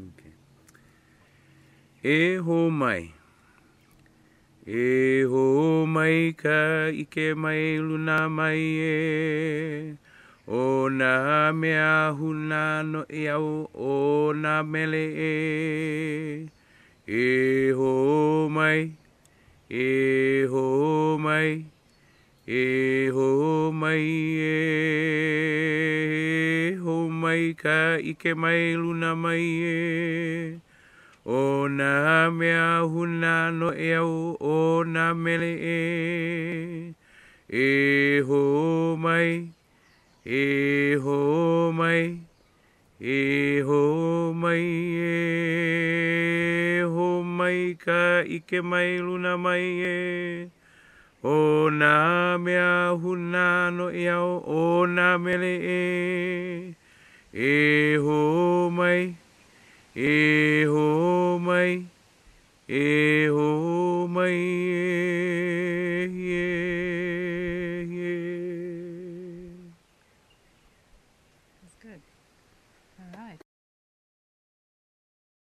Okay. E ho mai. E ho mai ka ike mai luna mai e. O na mea huna no e au o na mele e. E ho mai. E ho mai. E ho mai e ho mai ka ike mai luna mai e. O na mea huna no e au o na mele e. E ho mai. E ho mai. E ho mai e ho mai ka ike mai luna mai e. O na mea huna no e au o na mele e. E ho mai. E ho mai. E ho mai That's good. All right.